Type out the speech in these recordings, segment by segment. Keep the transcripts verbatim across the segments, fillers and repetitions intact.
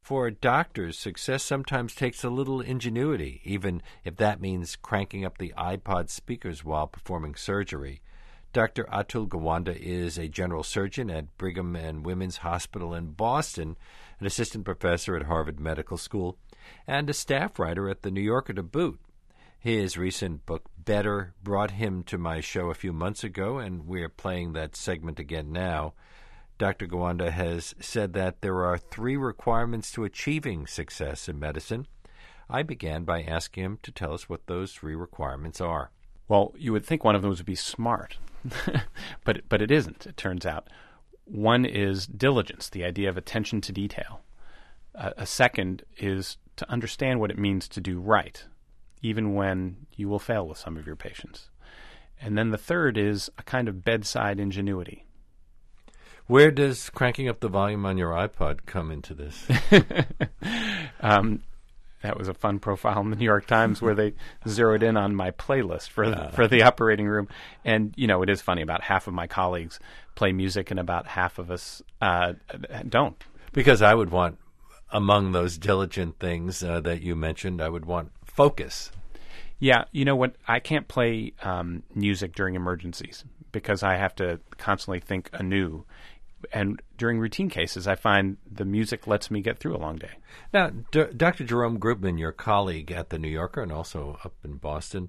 For doctors, success sometimes takes a little ingenuity, even if that means cranking up the iPod speakers while performing surgery. Doctor Atul Gawanda is a general surgeon at Brigham and Women's Hospital in Boston, an assistant professor at Harvard Medical School, and a staff writer at The New Yorker to boot. His recent book, Better, brought him to my show a few months ago, and we're playing that segment again now. Doctor Gawanda has said that there are three requirements to achieving success in medicine. I began by asking him to tell us what those three requirements are. Well, you would think one of them would be smart, but but it isn't, it turns out. One is diligence, the idea of attention to detail. Uh, a second is to understand what it means to do right, even when you will fail with some of your patients. And then the third is a kind of bedside ingenuity. Where does cranking up the volume on your iPod come into this? um, that was a fun profile in the New York Times where they zeroed in on my playlist for the, for the operating room. And, you know, it is funny. About half of my colleagues play music and about half of us uh, don't. Because I would want, among those diligent things uh, that you mentioned, I would want focus. Yeah, you know what? I can't play um, music during emergencies because I have to constantly think anew. And during routine cases, I find the music lets me get through a long day. Now, D- Doctor Jerome Grubman, your colleague at The New Yorker and also up in Boston,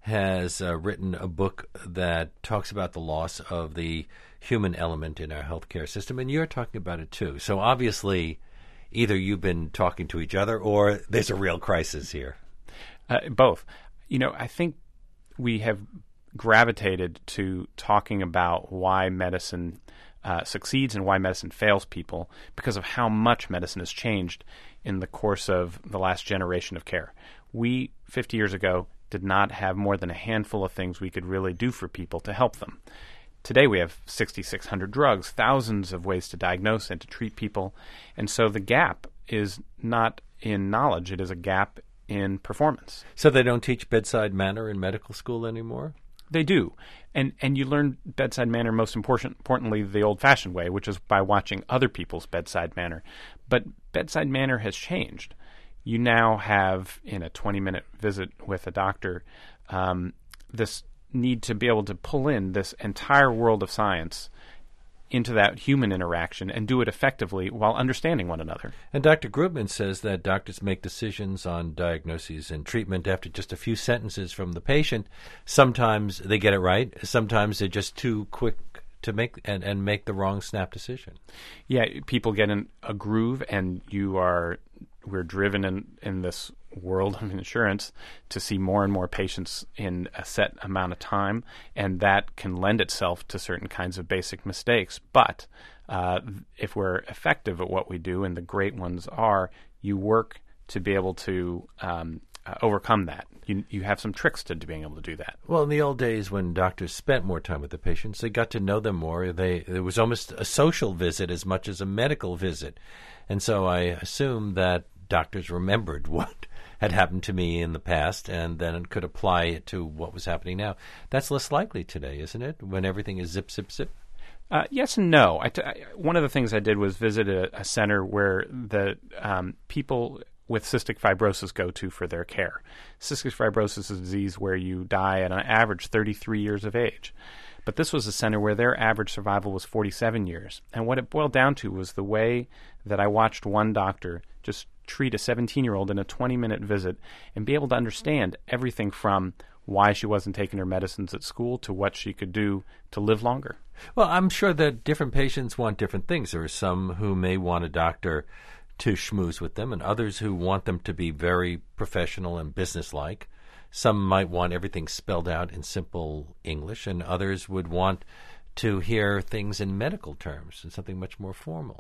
has uh, written a book that talks about the loss of the human element in our healthcare system, and you're talking about it too. So obviously, either you've been talking to each other or there's a real crisis here. Uh, both. You know, I think we have gravitated to talking about why medicine uh, succeeds and why medicine fails people because of how much medicine has changed in the course of the last generation of care. We, fifty years ago, did not have more than a handful of things we could really do for people to help them. Today we have sixty-six hundred drugs, thousands of ways to diagnose and to treat people. And so the gap is not in knowledge, it is a gap in performance. So they don't teach bedside manner in medical school anymore? They do. And and you learn bedside manner, most important, importantly, the old-fashioned way, which is by watching other people's bedside manner. But bedside manner has changed. You now have, in a twenty-minute visit with a doctor, um, this need to be able to pull in this entire world of science into that human interaction and do it effectively while understanding one another. And Doctor Grubman says that doctors make decisions on diagnoses and treatment after just a few sentences from the patient. Sometimes they get it right. Sometimes they're just too quick to make and, and make the wrong snap decision. Yeah, people get in a groove, and you are we're driven in, in this world of insurance to see more and more patients in a set amount of time, and that can lend itself to certain kinds of basic mistakes. But uh, if we're effective at what we do, and the great ones are, you work to be able to um, uh, overcome that. You, you have some tricks to being able to do that. Well, in the old days when doctors spent more time with the patients, they got to know them more. They It was almost a social visit as much as a medical visit. And so I assume that doctors remembered what had happened to me in the past and then could apply it to what was happening now. That's less likely today, isn't it, when everything is zip, zip, zip? Uh, yes and no. I t- I, one of the things I did was visit a, a center where the um, people with cystic fibrosis go to for their care. Cystic fibrosis is a disease where you die at an average thirty-three years of age. But this was a center where their average survival was forty-seven years. And what it boiled down to was the way that I watched one doctor just treat a seventeen-year-old in a twenty-minute visit and be able to understand everything from why she wasn't taking her medicines at school to what she could do to live longer. Well, I'm sure that different patients want different things. There are some who may want a doctor to schmooze with them and others who want them to be very professional and businesslike. Some might want everything spelled out in simple English, and others would want to hear things in medical terms and something much more formal.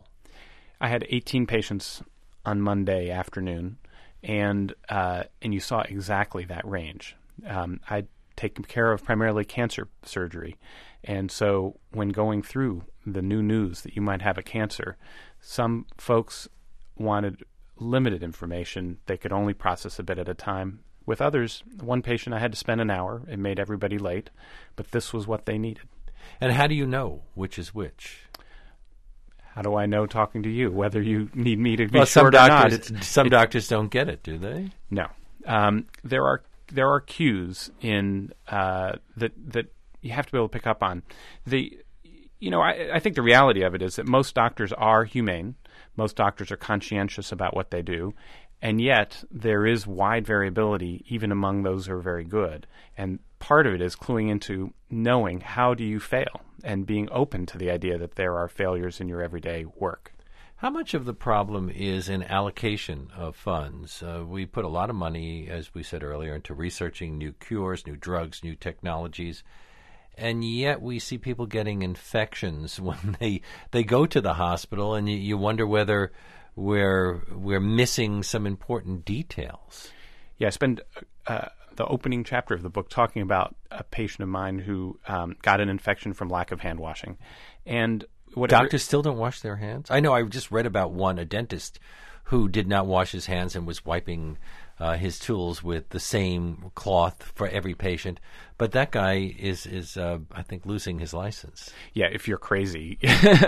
I had eighteen patients on Monday afternoon, and uh, and you saw exactly that range. Um, I'd taken care of primarily cancer surgery, and so when going through the new news that you might have a cancer, some folks wanted limited information. They could only process a bit at a time. With others, one patient I had to spend an hour. It made everybody late, but this was what they needed. And how do you know which is which? how do I know talking to you whether you need me to be well, short some or not? doctors, it's, some it, doctors don't get it, do they? No. Um, there are there are cues in uh, that that you have to be able to pick up on. The you know I, I think the reality of it is that most doctors are humane. Most doctors are conscientious about what they do. And yet, there is wide variability even among those who are very good. And part of it is cluing into knowing how do you fail and being open to the idea that there are failures in your everyday work. How much of the problem is in allocation of funds? Uh, we put a lot of money, as we said earlier, into researching new cures, new drugs, new technologies. And yet we see people getting infections when they, they go to the hospital, and you, you wonder whether we're we're missing some important details. Yeah, I spend uh, the opening chapter of the book talking about a patient of mine who um, got an infection from lack of hand washing. And whatever, doctors still don't wash their hands? I know I just read about one, a dentist, who did not wash his hands and was wiping uh, his tools with the same cloth for every patient. But that guy is, is uh, I think, losing his license. Yeah, if you're crazy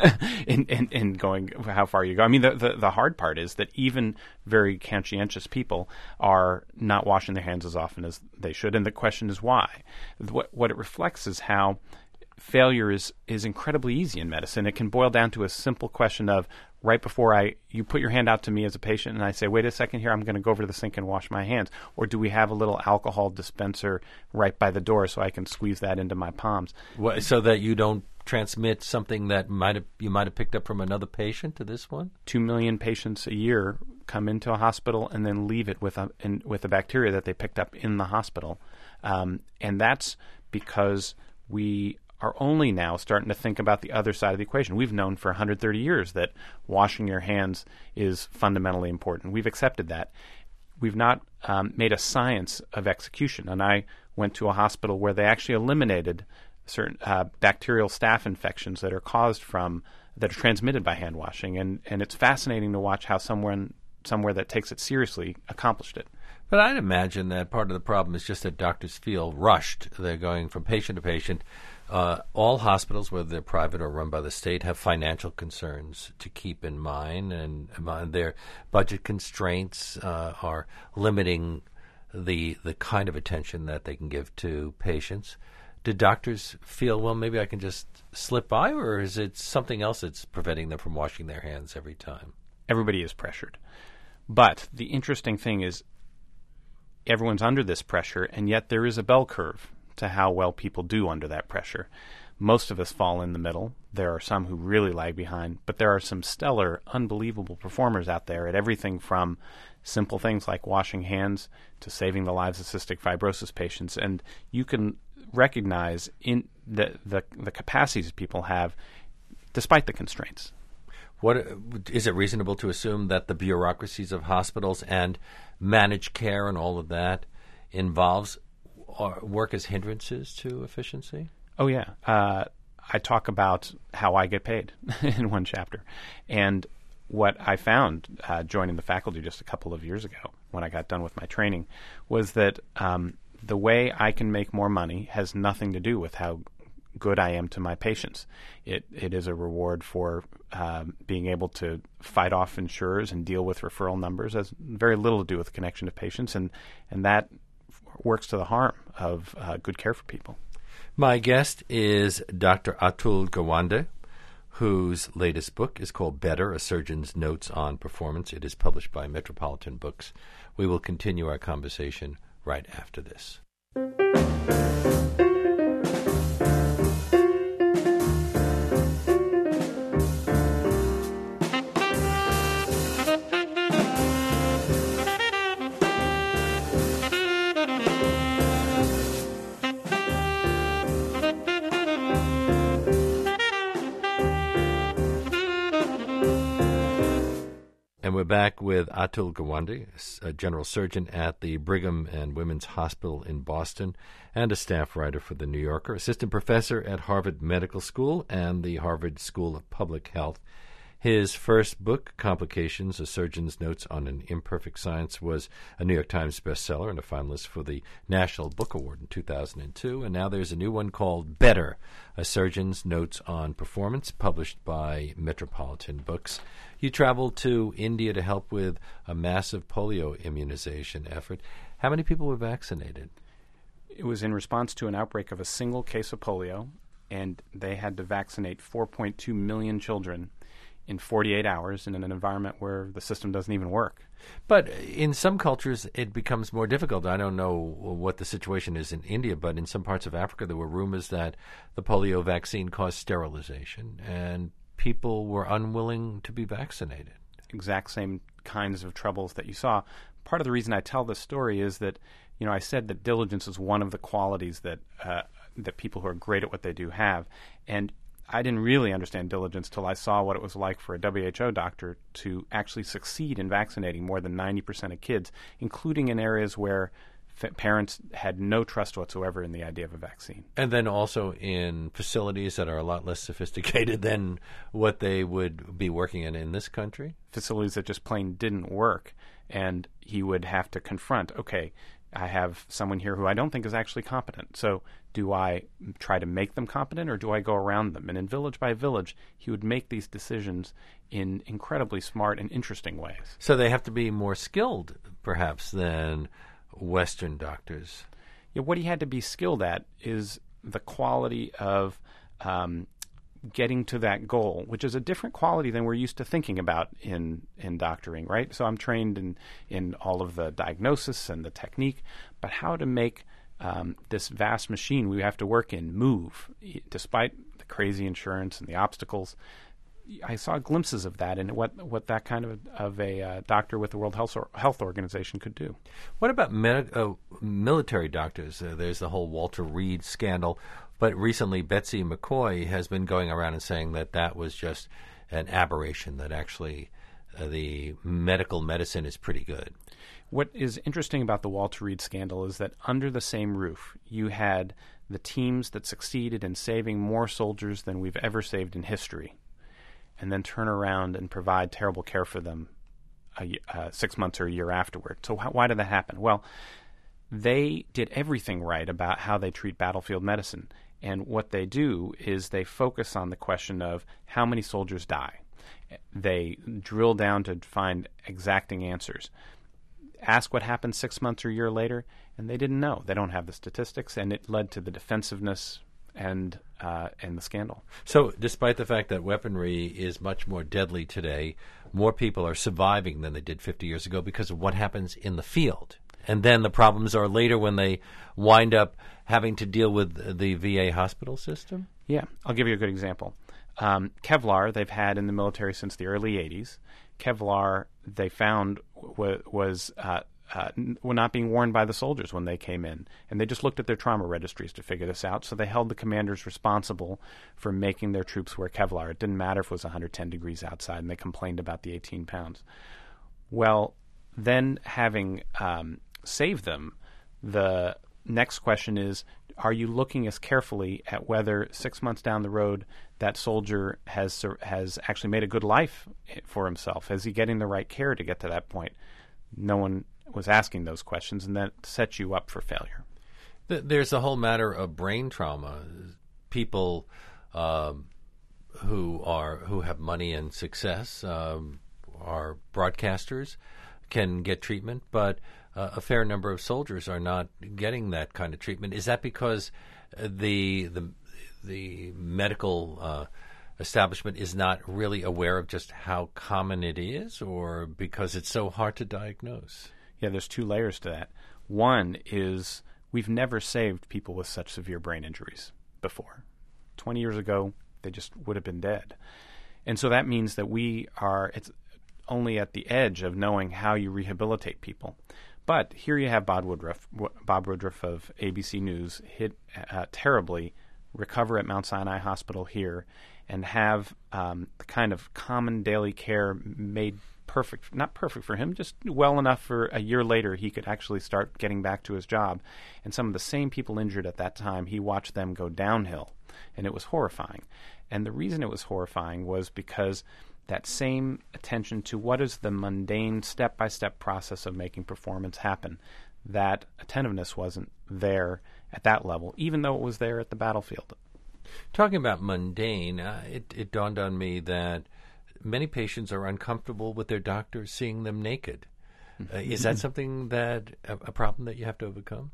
in, in, in going how far you go. I mean, the, the, the hard part is that even very conscientious people are not washing their hands as often as they should. And the question is why? What, what it reflects is how failure is, is incredibly easy in medicine. It can boil down to a simple question of, right before I you put your hand out to me as a patient and I say, wait a second here, I'm going to go over to the sink and wash my hands. Or do we have a little alcohol dispenser right by the door so I can squeeze that into my palms? What, so that you don't transmit something that might have you might have picked up from another patient to this one? Two million patients a year come into a hospital and then leave it with a in, with a bacteria that they picked up in the hospital. Um, and that's because we are only now starting to think about the other side of the equation. We've known for one hundred thirty years that washing your hands is fundamentally important. We've accepted that. We've not um, made a science of execution. And I went to a hospital where they actually eliminated certain uh, bacterial staph infections that are caused from, that are transmitted by hand washing. And, and it's fascinating to watch how someone somewhere that takes it seriously accomplished it. But I'd imagine that part of the problem is just that doctors feel rushed. They're going from patient to patient. Uh, all hospitals, whether they're private or run by the state, have financial concerns to keep in mind, and uh, their budget constraints uh, are limiting the the kind of attention that they can give to patients. Do doctors feel, well, maybe I can just slip by, or is it something else that's preventing them from washing their hands every time? Everybody is pressured. But the interesting thing is everyone's under this pressure, and yet there is a bell curve to how well people do under that pressure. Most of us fall in the middle. There are some who really lag behind, but there are some stellar, unbelievable performers out there at everything from simple things like washing hands to saving the lives of cystic fibrosis patients. And you can recognize in the the, the capacities people have despite the constraints. What is it reasonable to assume that the bureaucracies of hospitals and managed care and all of that involves or work as hindrances to efficiency? Oh, yeah. Uh, I talk about how I get paid in one chapter. And what I found uh, joining the faculty just a couple of years ago when I got done with my training was that um, the way I can make more money has nothing to do with how good I am to my patients. It It is a reward for um, being able to fight off insurers and deal with referral numbers. It has very little to do with the connection to patients, and, and that works to the harm of uh, good care for people. My guest is Doctor Atul Gawande, whose latest book is called Better, A Surgeon's Notes on Performance. It is published by Metropolitan Books. We will continue our conversation right after this. And we're back with Atul Gawande, a general surgeon at the Brigham and Women's Hospital in Boston and a staff writer for The New Yorker, assistant professor at Harvard Medical School and the Harvard School of Public Health. His first book, Complications, A Surgeon's Notes on an Imperfect Science, was a New York Times bestseller and a finalist for the National Book Award in two thousand two. And now there's a new one called Better, A Surgeon's Notes on Performance, published by Metropolitan Books. You traveled to India to help with a massive polio immunization effort. How many people were vaccinated? It was in response to an outbreak of a single case of polio, and they had to vaccinate four point two million children in forty-eight hours in an environment where the system doesn't even work. But in some cultures, it becomes more difficult. I don't know what the situation is in India, but in some parts of Africa, there were rumors that the polio vaccine caused sterilization, and people were unwilling to be vaccinated. Exact same kinds of troubles that you saw. Part of the reason I tell this story is that, you know, I said that diligence is one of the qualities that uh, that people who are great at what they do have. And I didn't really understand diligence till I saw what it was like for a W H O doctor to actually succeed in vaccinating more than ninety percent of kids, including in areas where f- parents had no trust whatsoever in the idea of a vaccine. And then also in facilities that are a lot less sophisticated than what they would be working in in this country? Facilities that just plain didn't work. And he would have to confront, okay, I have someone here who I don't think is actually competent. So do I try to make them competent or do I go around them? And in village by village, he would make these decisions in incredibly smart and interesting ways. So they have to be more skilled, perhaps, than Western doctors. Yeah, what he had to be skilled at is the quality of um, getting to that goal, which is a different quality than we're used to thinking about in, in doctoring, right? So I'm trained in, in all of the diagnosis and the technique, but how to make um, this vast machine we have to work in move, despite the crazy insurance and the obstacles. I saw glimpses of that and what what that kind of of a uh, doctor with the World Health or, Health Organization could do. What about med- uh, military doctors? Uh, there's the whole Walter Reed scandal, but recently Betsy McCoy has been going around and saying that that was just an aberration, that actually uh, the medical medicine is pretty good. What is interesting about the Walter Reed scandal is that under the same roof, you had the teams that succeeded in saving more soldiers than we've ever saved in history, and then turn around and provide terrible care for them a, uh, six months or a year afterward. So how, why did that happen? Well, they did everything right about how they treat battlefield medicine. And what they do is they focus on the question of how many soldiers die. They drill down to find exacting answers. Ask what happened six months or a year later, and they didn't know. They don't have the statistics, and it led to the defensiveness and uh, and the scandal. So despite the fact that weaponry is much more deadly today, more people are surviving than they did fifty years ago because of what happens in the field. And then the problems are later when they wind up having to deal with the V A hospital system? Yeah, I'll give you a good example. Um, Kevlar they've had in the military since the early eighties. Kevlar they found w- was uh, uh, n- were not being worn by the soldiers when they came in. And they just looked at their trauma registries to figure this out. So they held the commanders responsible for making their troops wear Kevlar. It didn't matter if it was one hundred ten degrees outside, and they complained about the eighteen pounds. Well, then having um, saved them, the next question is, are you looking as carefully at whether six months down the road that soldier has has actually made a good life for himself? Is he getting the right care to get to that point? No one was asking those questions, and that sets you up for failure. There's a whole matter of brain trauma. People um, who are who have money and success um, are broadcasters, can get treatment, but uh, a fair number of soldiers are not getting that kind of treatment. Is that because the the the medical uh, establishment is not really aware of just how common it is, or because it's so hard to diagnose? Yeah, there's two layers to that. One is we've never saved people with such severe brain injuries before. Twenty years ago, they just would have been dead. And so that means that we are it's only at the edge of knowing how you rehabilitate people. But here you have Bob Woodruff, Bob Woodruff of A B C News, hit uh, terribly, recover at Mount Sinai Hospital here, and have um, the kind of common daily care made perfect, not perfect for him, just well enough for a year later he could actually start getting back to his job. And some of the same people injured at that time, he watched them go downhill, and it was horrifying. And the reason it was horrifying was because that same attention to what is the mundane step-by-step process of making performance happen. That attentiveness wasn't there at that level, even though it was there at the battlefield. Talking about mundane, uh, it, it dawned on me that many patients are uncomfortable with their doctors seeing them naked. Uh, is that something that a, a problem that you have to overcome?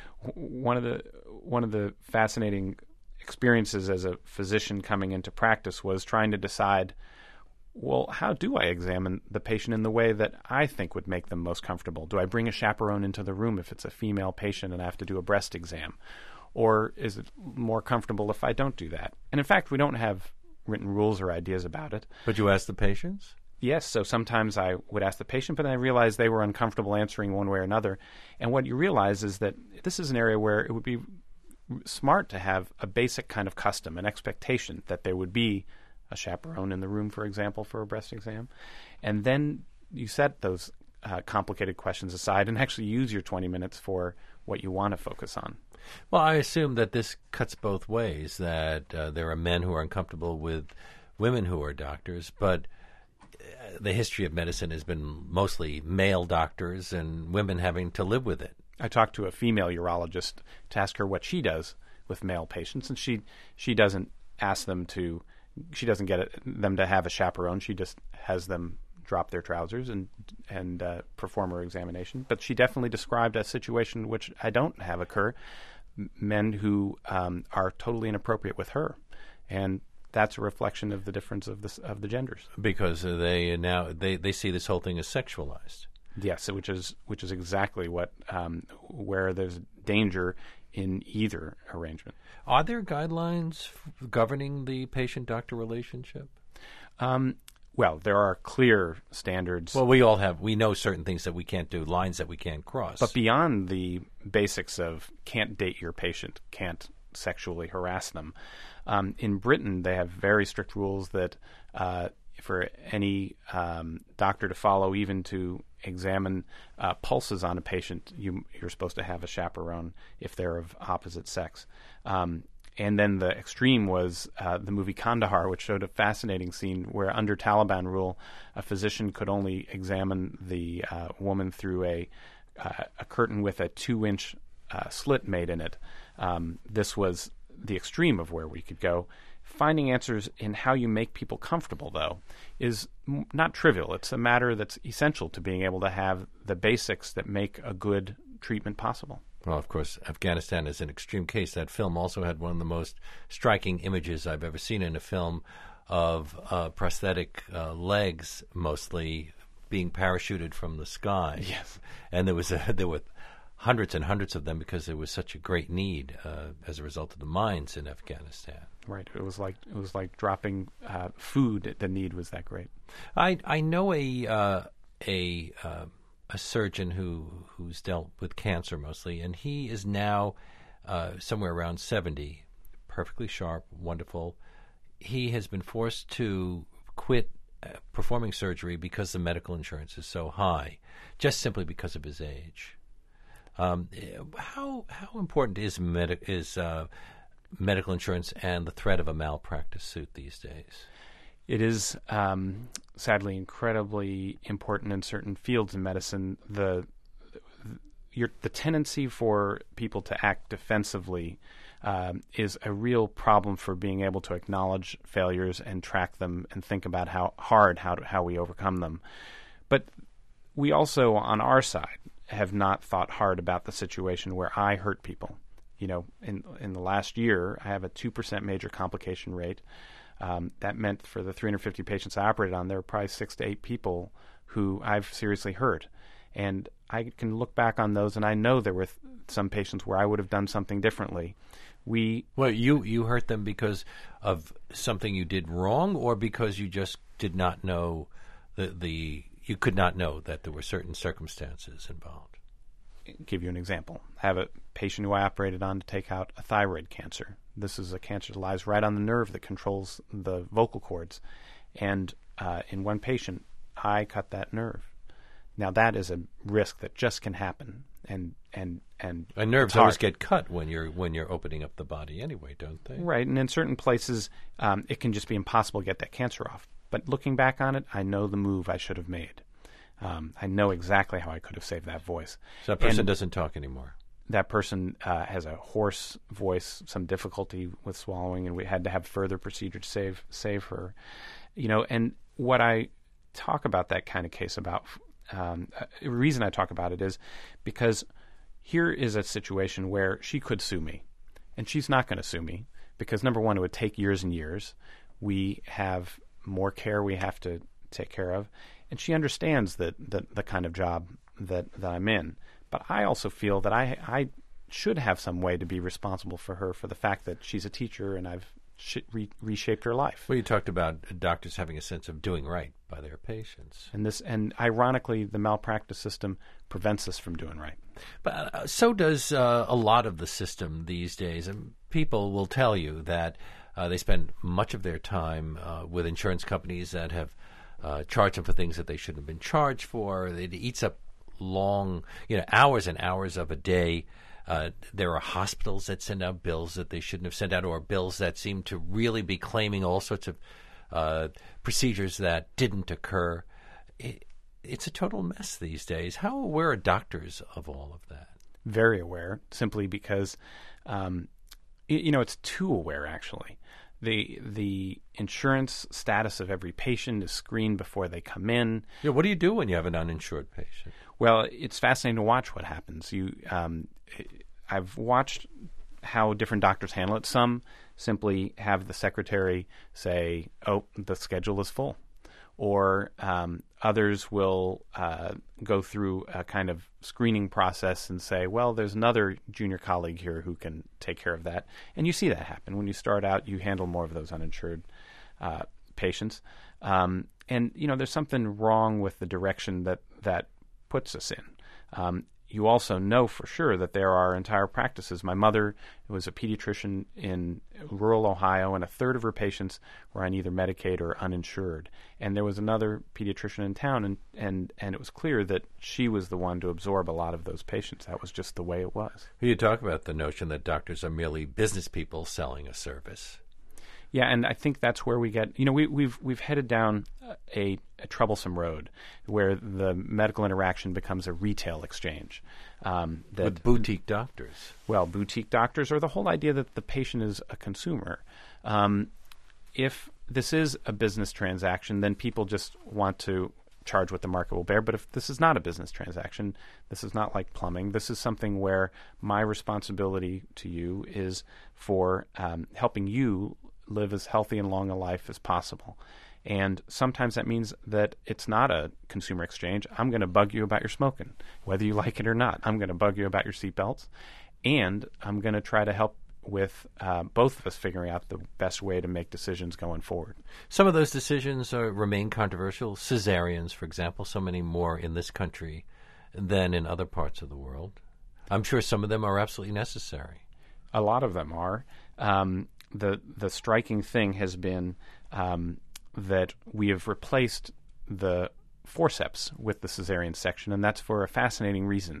One of the one of the fascinating experiences as a physician coming into practice was trying to decide, well, how do I examine the patient in the way that I think would make them most comfortable? Do I bring a chaperone into the room if it's a female patient and I have to do a breast exam? Or is it more comfortable if I don't do that? And in fact, we don't have written rules or ideas about it. But you ask the patients? Yes, so sometimes I would ask the patient, but then I realized they were uncomfortable answering one way or another. And what you realize is that this is an area where it would be smart to have a basic kind of custom, an expectation that there would be a chaperone in the room, for example, for a breast exam. And then you set those uh, complicated questions aside and actually use your twenty minutes for what you want to focus on. Well, I assume that this cuts both ways, that uh, there are men who are uncomfortable with women who are doctors, but the history of medicine has been mostly male doctors and women having to live with it. I talked to a female urologist to ask her what she does with male patients, and she she doesn't ask them to, she doesn't get it, them to have a chaperone. She just has them drop their trousers and and uh, perform her examination. But she definitely described a situation which I don't have occur, m- men who um, are totally inappropriate with her, and that's a reflection of the difference of the of the genders. Because they now they, they see this whole thing as sexualized. Yes, which is which is exactly what um, where there's danger in either arrangement. Are there guidelines f- governing the patient-doctor relationship? Um, well, there are clear standards. Well, we all have we know certain things that we can't do, lines that we can't cross. But beyond the basics of can't date your patient, can't sexually harass them. Um, in Britain, they have very strict rules that uh, for any um, doctor to follow, even to examine uh, pulses on a patient, you, you're supposed to have a chaperone if they're of opposite sex. Um, and then the extreme was uh, the movie Kandahar, which showed a fascinating scene where under Taliban rule, a physician could only examine the uh, woman through a, uh, a curtain with a two-inch uh, slit made in it. Um, this was the extreme of where we could go. Finding answers in how you make people comfortable, though, is m- not trivial. It's a matter that's essential to being able to have the basics that make a good treatment possible. Well, of course, Afghanistan is an extreme case. That film also had one of the most striking images I've ever seen in a film of uh, prosthetic uh, legs, mostly being parachuted from the sky. Yes, and there was a, there were hundreds and hundreds of them because there was such a great need uh, as a result of the mines in Afghanistan. Right. It was like it was like dropping uh, food. The need was that great. I I know a uh, a uh, a surgeon who who's dealt with cancer mostly, and he is now uh, somewhere around seventy, perfectly sharp, wonderful. He has been forced to quit uh, performing surgery because the medical insurance is so high, just simply because of his age. Um, how how important is medi- is uh, medical insurance and the threat of a malpractice suit these days? It is um, sadly incredibly important in certain fields in medicine. The your, the tendency for people to act defensively um, is a real problem for being able to acknowledge failures and track them and think about how hard how to, how we overcome them. But we also, on our side, have not thought hard about the situation where I hurt people. You know, in in the last year, I have a two percent major complication rate. Um, that meant for the three hundred fifty patients I operated on, there were probably six to eight people who I've seriously hurt. And I can look back on those, and I know there were th- some patients where I would have done something differently. We Well, you, you hurt them because of something you did wrong, or because you just did not know the the you could not know that there were certain circumstances involved? Give you an example. I have a patient who I operated on to take out a thyroid cancer. This is a cancer that lies right on the nerve that controls the vocal cords. And uh, in one patient, I cut that nerve. Now, that is a risk that just can happen. And and and, and nerves always get cut when you're when you're opening up the body anyway, don't they? Right. And in certain places, um, it can just be impossible to get that cancer off. But looking back on it, I know the move I should have made. Um, I know exactly how I could have saved that voice. So that person And doesn't talk anymore. that person uh, has a hoarse voice, some difficulty with swallowing, and we had to have further procedure to save save her. You know, and what I talk about that kind of case about, um, uh, the reason I talk about it is because here is a situation where she could sue me, and she's not going to sue me because, number one, it would take years and years. We have more care we have to take care of, and she understands that the, the kind of job that, that I'm in. But I also feel that I I should have some way to be responsible for her for the fact that she's a teacher and I've sh- re- reshaped her life. Well, you talked about doctors having a sense of doing right by their patients. And this, and ironically, the malpractice system prevents us from doing right. But uh, so does uh, a lot of the system these days. And people will tell you that uh, they spend much of their time uh, with insurance companies that have uh, charged them for things that they shouldn't have been charged for. It eats up long, you know, hours and hours of a day. Uh, there are hospitals that send out bills that they shouldn't have sent out, or bills that seem to really be claiming all sorts of uh, procedures that didn't occur. It, it's a total mess these days. How aware are doctors of all of that? Very aware, simply because, um, y- you know, it's too aware, actually. The the insurance status of every patient is screened before they come in. Yeah, what do you do when you have an uninsured patient? Well, it's fascinating to watch what happens. You, um, I've watched how different doctors handle it. Some simply have the secretary say, "Oh, the schedule is full," or um, others will uh, go through a kind of screening process and say, "Well, there's another junior colleague here who can take care of that." And you see that happen when you start out. You handle more of those uninsured uh, patients, um, and you know there's something wrong with the direction that that puts us in. Um, you also know for sure that there are entire practices. My mother was a pediatrician in rural Ohio, and a third of her patients were on either Medicaid or uninsured. And there was another pediatrician in town, and, and, and it was clear that she was the one to absorb a lot of those patients. That was just the way it was. You talk about the notion that doctors are merely business people selling a service. Yeah, and I think that's where we get, you know, we, we've we've headed down a, a troublesome road where the medical interaction becomes a retail exchange. Um, that, With boutique doctors. Well, boutique doctors, or the whole idea that the patient is a consumer. Um, if this is a business transaction, then people just want to charge what the market will bear. But if this is not a business transaction, this is not like plumbing. This is something where my responsibility to you is for um, helping you live as healthy and long a life as possible. And sometimes that means that it's not a consumer exchange. I'm going to bug you about your smoking, whether you like it or not. I'm going to bug you about your seatbelts, and I'm going to try to help with uh, both of us figuring out the best way to make decisions going forward. Some of those decisions are, remain controversial. Cesareans, for example, so many more in this country than in other parts of the world. I'm sure some of them are absolutely necessary. A lot of them are. Um, the the striking thing has been um, that we have replaced the forceps with the cesarean section, and that's for a fascinating reason.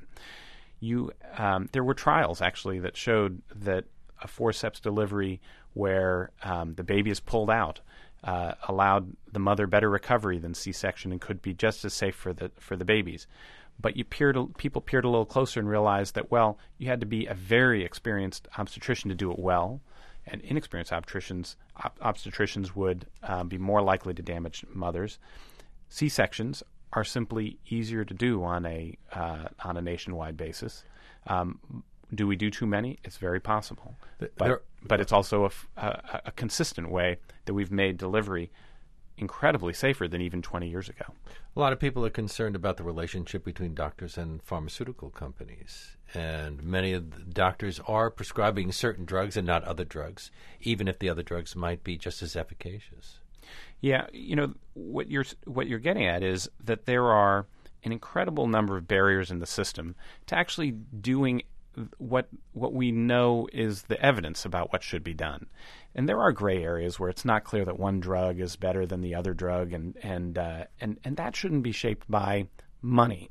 You um, there were trials actually that showed that a forceps delivery where um, the baby is pulled out uh, allowed the mother better recovery than C-section and could be just as safe for the for the babies. But you peered a, people peered a little closer and realized that, well, you had to be a very experienced obstetrician to do it well. And inexperienced obstetricians op- obstetricians would um, be more likely to damage mothers. C-sections are simply easier to do on a uh, on a nationwide basis. Um, do we do too many? It's very possible, but there, but it's also a, f- a, a consistent way that we've made delivery incredibly safer than even twenty years ago. A lot of people are concerned about the relationship between doctors and pharmaceutical companies. And many of the doctors are prescribing certain drugs and not other drugs, even if the other drugs might be just as efficacious. Yeah, you know, what you're what you're getting at is that there are an incredible number of barriers in the system to actually doing what what we know is the evidence about what should be done. And there are gray areas where it's not clear that one drug is better than the other drug, and and uh, and and that shouldn't be shaped by money.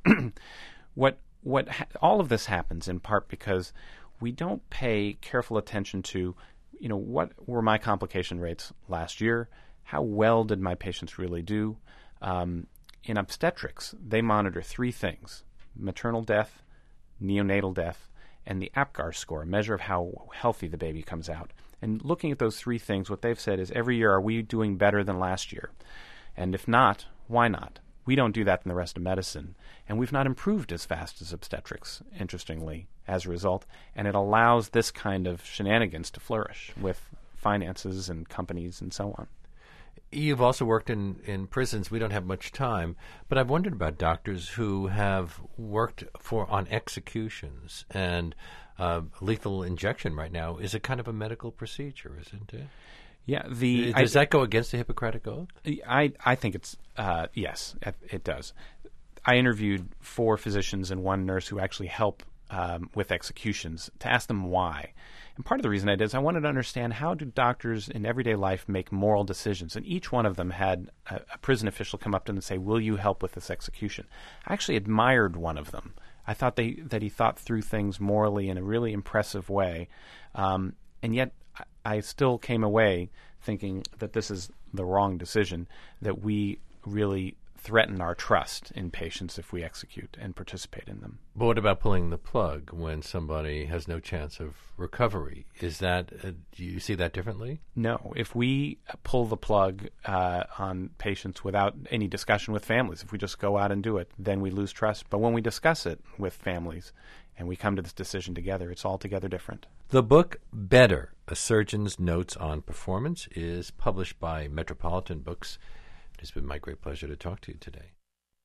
what what ha- all of this happens in part because we don't pay careful attention to, you know, what were my complication rates last year? how well did my patients really do? Um, in obstetrics, they monitor three things: maternal death, neonatal death, and the APGAR score, a measure of how healthy the baby comes out. And looking at those three things, what they've said is every year, are we doing better than last year? And if not, why not? We don't do that in the rest of medicine. And we've not improved as fast as obstetrics, interestingly, as a result. And it allows this kind of shenanigans to flourish with finances and companies and so on. You've also worked in, in prisons. We don't have much time, but I've wondered about doctors who have worked for on executions, and uh, lethal injection right now is a kind of a medical procedure, isn't it? Yeah. The Does I, that go against the Hippocratic Oath? I, I think it's, uh, yes, it, it does. I interviewed four physicians and one nurse who actually help um, with executions to ask them why. And part of the reason I did is I wanted to understand, how do doctors in everyday life make moral decisions? And each one of them had a, a prison official come up to them and say, will you help with this execution? I actually admired one of them. I thought they, that he thought through things morally in a really impressive way. Um, and yet I, I still came away thinking that this is the wrong decision, that we really threaten our trust in patients if we execute and participate in them. But what about pulling the plug when somebody has no chance of recovery? Is that, uh, do you see that differently? No. If we pull the plug uh, on patients without any discussion with families, if we just go out and do it, then we lose trust. But when we discuss it with families and we come to this decision together, it's altogether different. The book, Better, A Surgeon's Notes on Performance, is published by Metropolitan Books. It's been my great pleasure to talk to you today.